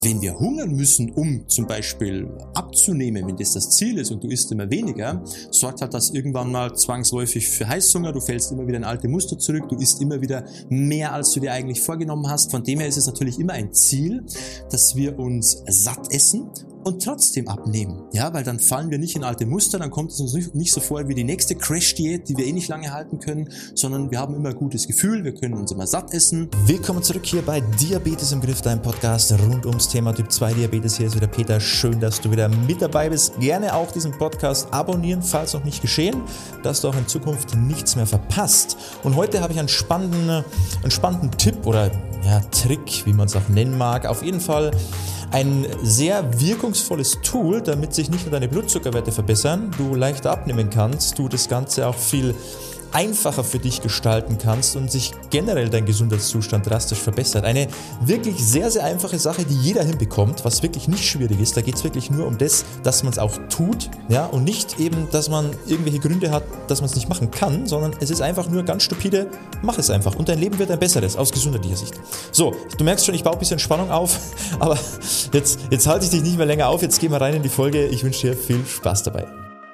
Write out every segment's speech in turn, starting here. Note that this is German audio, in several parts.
Wenn wir hungern müssen, um zum Beispiel abzunehmen, wenn das Ziel ist und du isst immer weniger, sorgt halt das irgendwann mal zwangsläufig für Heißhunger, du fällst immer wieder in alte Muster zurück, du isst immer wieder mehr, als du dir eigentlich vorgenommen hast. Von dem her ist es natürlich immer ein Ziel, dass wir uns satt essen und trotzdem abnehmen, ja, weil dann fallen wir nicht in alte Muster, dann kommt es uns nicht so vor wie die nächste Crash-Diät, die wir eh nicht lange halten können, sondern wir haben immer ein gutes Gefühl, wir können uns immer satt essen. Willkommen zurück hier bei Diabetes im Griff, dein Podcast rund ums Thema Typ 2 Diabetes. Hier ist wieder Peter, schön, dass du wieder mit dabei bist. Gerne auch diesen Podcast abonnieren, falls noch nicht geschehen, dass du auch in Zukunft nichts mehr verpasst. Und heute habe ich einen spannenden Tipp oder Trick, wie man es auch nennen mag. Auf jeden Fall ein sehr wirkungsvolles Tool, damit sich nicht nur deine Blutzuckerwerte verbessern, du leichter abnehmen kannst, du das Ganze auch viel einfacher für dich gestalten kannst und sich generell dein Gesundheitszustand drastisch verbessert. Eine wirklich sehr, sehr einfache Sache, die jeder hinbekommt, was wirklich nicht schwierig ist. Da geht es wirklich nur um das, dass man es auch tut, ja, und nicht eben, dass man irgendwelche Gründe hat, dass man es nicht machen kann, sondern es ist einfach nur ganz stupide, mach es einfach und dein Leben wird ein besseres, aus gesundheitlicher Sicht. So, du merkst schon, ich baue ein bisschen Spannung auf, aber jetzt halte ich dich nicht mehr länger auf, jetzt gehen wir rein in die Folge. Ich wünsche dir viel Spaß dabei.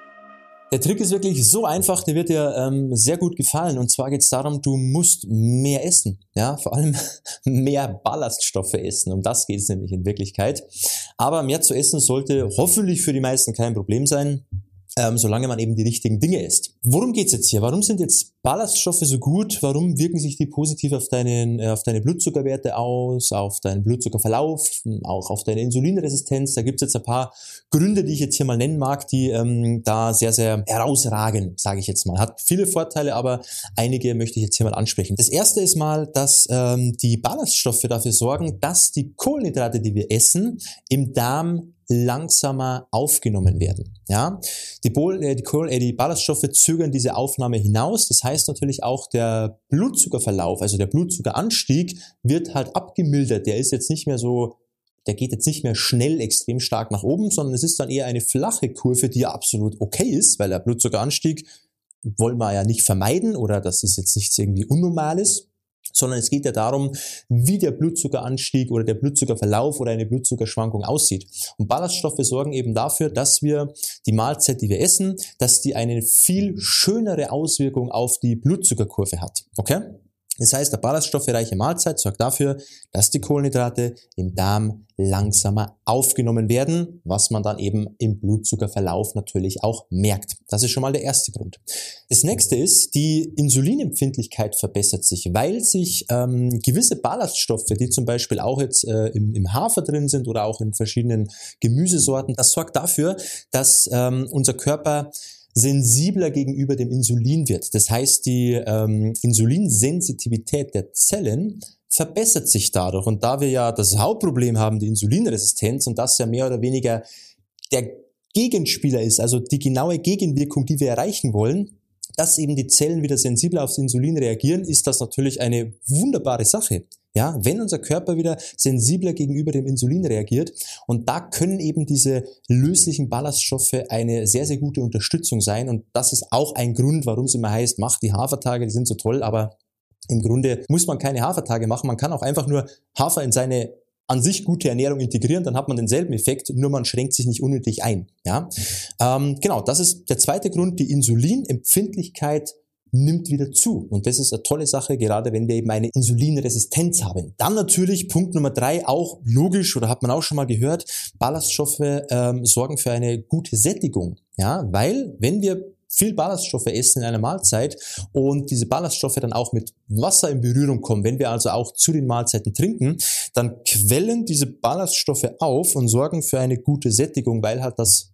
Der Trick ist wirklich so einfach, der wird dir sehr gut gefallen. Und zwar geht es darum, du musst mehr essen. Ja, vor allem mehr Ballaststoffe essen. Um das geht es nämlich in Wirklichkeit. Aber mehr zu essen sollte hoffentlich für die meisten kein Problem sein, solange man eben die richtigen Dinge isst. Worum geht's jetzt hier? Warum sind jetzt Ballaststoffe so gut? Warum wirken sich die positiv auf deine Blutzuckerwerte aus, auf deinen Blutzuckerverlauf, auch auf deine Insulinresistenz? Da gibt's jetzt ein paar Gründe, die ich jetzt hier mal nennen mag, die da sehr, sehr herausragen, sage ich jetzt mal. Hat viele Vorteile, aber einige möchte ich jetzt hier mal ansprechen. Das erste ist mal, dass die Ballaststoffe dafür sorgen, dass die Kohlenhydrate, die wir essen, im Darm langsamer aufgenommen werden. Ja, die Ballaststoffe zögern diese Aufnahme hinaus. Das heißt natürlich auch, der Blutzuckerverlauf, also der Blutzuckeranstieg, wird halt abgemildert. Der geht jetzt nicht mehr schnell extrem stark nach oben, sondern es ist dann eher eine flache Kurve, die ja absolut okay ist, weil der Blutzuckeranstieg wollen wir ja nicht vermeiden oder das ist jetzt nichts irgendwie Unnormales, sondern es geht ja darum, wie der Blutzuckeranstieg oder der Blutzuckerverlauf oder eine Blutzuckerschwankung aussieht. Und Ballaststoffe sorgen eben dafür, dass wir die Mahlzeit, die wir essen, dass die eine viel schönere Auswirkung auf die Blutzuckerkurve hat. Okay? Das heißt, eine ballaststoffreiche Mahlzeit sorgt dafür, dass die Kohlenhydrate im Darm langsamer aufgenommen werden, was man dann eben im Blutzuckerverlauf natürlich auch merkt. Das ist schon mal der erste Grund. Das nächste ist, die Insulinempfindlichkeit verbessert sich, weil sich gewisse Ballaststoffe, die zum Beispiel auch jetzt im Hafer drin sind oder auch in verschiedenen Gemüsesorten, das sorgt dafür, dass unser Körper sensibler gegenüber dem Insulin wird. Das heißt, die Insulinsensitivität der Zellen verbessert sich dadurch. Und da wir ja das Hauptproblem haben, die Insulinresistenz, und das ja mehr oder weniger der Gegenspieler ist, also die genaue Gegenwirkung, die wir erreichen wollen, dass eben die Zellen wieder sensibler aufs Insulin reagieren, ist das natürlich eine wunderbare Sache. Ja, wenn unser Körper wieder sensibler gegenüber dem Insulin reagiert, und da können eben diese löslichen Ballaststoffe eine sehr, sehr gute Unterstützung sein, und das ist auch ein Grund, warum es immer heißt, mach die Hafertage, die sind so toll, aber im Grunde muss man keine Hafertage machen, man kann auch einfach nur Hafer in seine an sich gute Ernährung integrieren, dann hat man denselben Effekt, nur man schränkt sich nicht unnötig ein. Ja, genau, das ist der zweite Grund, die Insulinempfindlichkeit nimmt wieder zu. Und das ist eine tolle Sache, gerade wenn wir eben eine Insulinresistenz haben. Dann natürlich Punkt Nummer 3, auch logisch, oder hat man auch schon mal gehört, Ballaststoffe sorgen für eine gute Sättigung. Ja, weil wenn wir viel Ballaststoffe essen in einer Mahlzeit und diese Ballaststoffe dann auch mit Wasser in Berührung kommen, wenn wir also auch zu den Mahlzeiten trinken, dann quellen diese Ballaststoffe auf und sorgen für eine gute Sättigung, weil das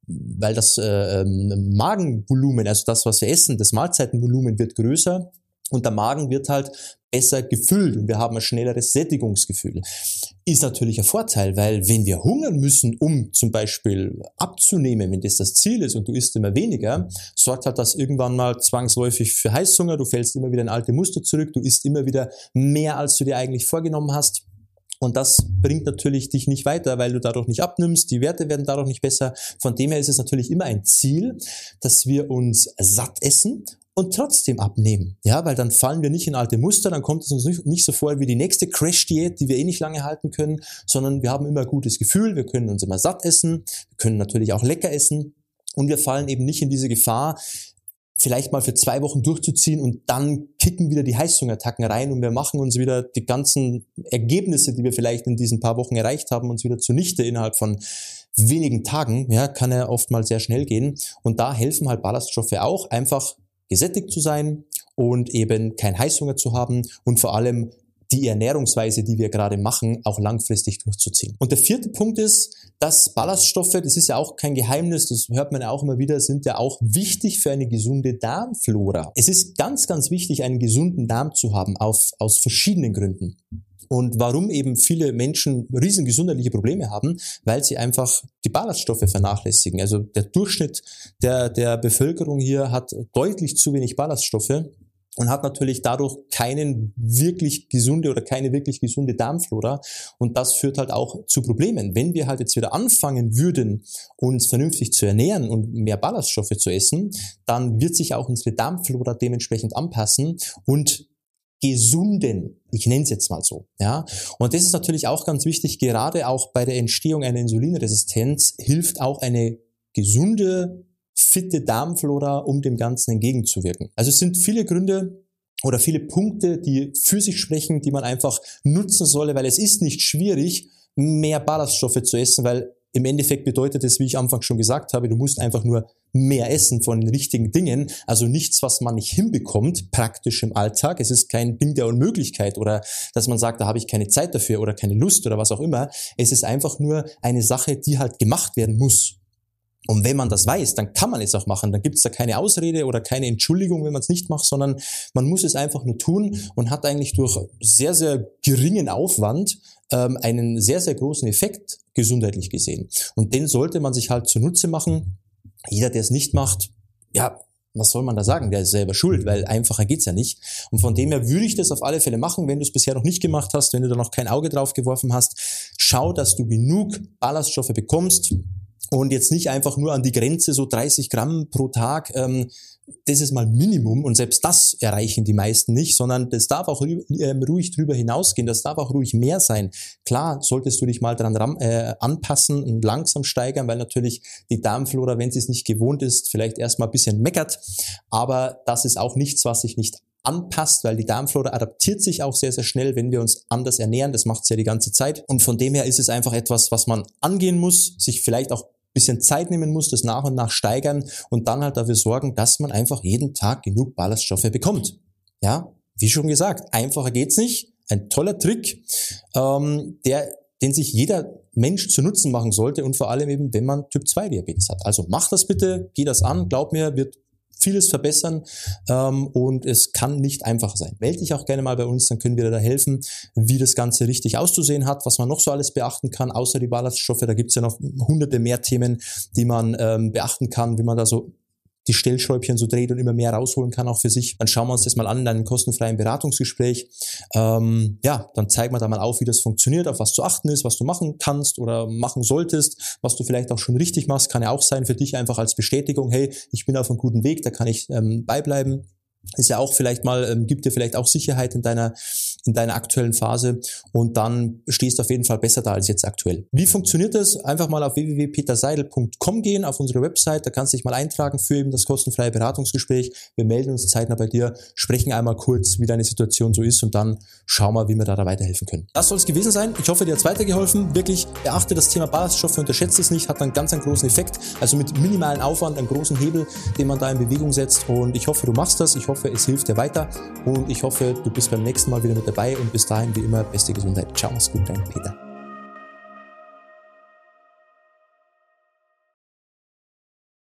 Magenvolumen, also das, was wir essen, das Mahlzeitenvolumen wird größer und der Magen wird halt besser gefüllt und wir haben ein schnelleres Sättigungsgefühl. Ist natürlich ein Vorteil, weil wenn wir hungern müssen, um zum Beispiel abzunehmen, wenn das Ziel ist und du isst immer weniger, sorgt halt das irgendwann mal zwangsläufig für Heißhunger, du fällst immer wieder in alte Muster zurück, du isst immer wieder mehr, als du dir eigentlich vorgenommen hast. Und das bringt natürlich dich nicht weiter, weil du dadurch nicht abnimmst, die Werte werden dadurch nicht besser. Von dem her ist es natürlich immer ein Ziel, dass wir uns satt essen und trotzdem abnehmen. Ja, weil dann fallen wir nicht in alte Muster, dann kommt es uns nicht so vor wie die nächste Crash-Diät, die wir eh nicht lange halten können, sondern wir haben immer ein gutes Gefühl, wir können uns immer satt essen, wir können natürlich auch lecker essen und wir fallen eben nicht in diese Gefahr, vielleicht mal für 2 Wochen durchzuziehen und dann kicken wieder die Heißhungerattacken rein und wir machen uns wieder die ganzen Ergebnisse, die wir vielleicht in diesen paar Wochen erreicht haben, uns wieder zunichte innerhalb von wenigen Tagen. Ja, kann ja oft mal sehr schnell gehen und da helfen halt Ballaststoffe auch, einfach gesättigt zu sein und eben keinen Heißhunger zu haben und vor allem die Ernährungsweise, die wir gerade machen, auch langfristig durchzuziehen. Und der 4. Punkt ist, dass Ballaststoffe, das ist ja auch kein Geheimnis, das hört man ja auch immer wieder, sind ja auch wichtig für eine gesunde Darmflora. Es ist ganz, ganz wichtig, einen gesunden Darm zu haben, aus verschiedenen Gründen. Und warum eben viele Menschen riesen gesundheitliche Probleme haben, weil sie einfach die Ballaststoffe vernachlässigen. Also der Durchschnitt der Bevölkerung hier hat deutlich zu wenig Ballaststoffe und hat natürlich dadurch keine wirklich gesunde Darmflora und das führt halt auch zu Problemen. Wenn wir halt jetzt wieder anfangen würden, uns vernünftig zu ernähren und mehr Ballaststoffe zu essen, dann wird sich auch unsere Darmflora dementsprechend anpassen und gesunden, ich nenne es jetzt mal so, ja. Und das ist natürlich auch ganz wichtig, gerade auch bei der Entstehung einer Insulinresistenz hilft auch eine gesunde, fitte Darmflora, um dem Ganzen entgegenzuwirken. Also es sind viele Gründe oder viele Punkte, die für sich sprechen, die man einfach nutzen solle, weil es ist nicht schwierig, mehr Ballaststoffe zu essen, weil im Endeffekt bedeutet es, wie ich am Anfang schon gesagt habe, du musst einfach nur mehr essen von den richtigen Dingen, also nichts, was man nicht hinbekommt, praktisch im Alltag. Es ist kein Ding der Unmöglichkeit oder dass man sagt, da habe ich keine Zeit dafür oder keine Lust oder was auch immer. Es ist einfach nur eine Sache, die halt gemacht werden muss. Und wenn man das weiß, dann kann man es auch machen. Dann gibt es da keine Ausrede oder keine Entschuldigung, wenn man es nicht macht, sondern man muss es einfach nur tun und hat eigentlich durch sehr, sehr geringen Aufwand einen sehr, sehr großen Effekt gesundheitlich gesehen. Und den sollte man sich halt zunutze machen. Jeder, der es nicht macht, ja, was soll man da sagen? Der ist selber schuld, weil einfacher geht's ja nicht. Und von dem her würde ich das auf alle Fälle machen, wenn du es bisher noch nicht gemacht hast, wenn du da noch kein Auge drauf geworfen hast. Schau, dass du genug Ballaststoffe bekommst. Und jetzt nicht einfach nur an die Grenze, so 30 Gramm pro Tag, das ist mal Minimum und selbst das erreichen die meisten nicht, sondern das darf auch ruhig drüber hinausgehen, das darf auch ruhig mehr sein. Klar solltest du dich mal dran anpassen und langsam steigern, weil natürlich die Darmflora, wenn sie es nicht gewohnt ist, vielleicht erstmal ein bisschen meckert, aber das ist auch nichts, was sich nicht anpasst, weil die Darmflora adaptiert sich auch sehr, sehr schnell, wenn wir uns anders ernähren, das macht es ja die ganze Zeit und von dem her ist es einfach etwas, was man angehen muss, sich vielleicht auch bisschen Zeit nehmen muss, das nach und nach steigern und dann halt dafür sorgen, dass man einfach jeden Tag genug Ballaststoffe bekommt. Ja, wie schon gesagt, einfacher geht's nicht. Ein toller Trick, den sich jeder Mensch zu Nutzen machen sollte und vor allem eben, wenn man Typ-2-Diabetes hat. Also mach das bitte, geh das an, glaub mir, wird vieles verbessern und es kann nicht einfach sein. Melde dich auch gerne mal bei uns, dann können wir dir da helfen, wie das Ganze richtig auszusehen hat, was man noch so alles beachten kann, außer die Ballaststoffe. Da gibt's ja noch hunderte mehr Themen, die man beachten kann, wie man da so die Stellschräubchen so dreht und immer mehr rausholen kann auch für sich. Dann schauen wir uns das mal an in einem kostenfreien Beratungsgespräch. Dann zeigen wir da mal auf, wie das funktioniert, auf was zu achten ist, was du machen kannst oder machen solltest, was du vielleicht auch schon richtig machst. Kann ja auch sein für dich einfach als Bestätigung, hey, ich bin auf einem guten Weg, da kann ich beibleiben. Ist ja auch vielleicht mal, gibt dir vielleicht auch Sicherheit in deiner aktuellen Phase und dann stehst du auf jeden Fall besser da als jetzt aktuell. Wie funktioniert das? Einfach mal auf www.peterseidel.com gehen, auf unsere Website, da kannst du dich mal eintragen für eben das kostenfreie Beratungsgespräch. Wir melden uns zeitnah bei dir, sprechen einmal kurz, wie deine Situation so ist und dann schauen wir, wie wir da weiterhelfen können. Das soll es gewesen sein. Ich hoffe, dir hat es weitergeholfen. Wirklich beachte das Thema Ballaststoffe, unterschätze es nicht, hat einen ganz großen Effekt. Also mit minimalen Aufwand, einen großen Hebel, den man da in Bewegung setzt und ich hoffe, du machst das. Ich hoffe, es hilft dir weiter und ich hoffe, du bist beim nächsten Mal wieder mit dabei und bis dahin wie immer beste Gesundheit. Ciao, mach's gut, dein Peter.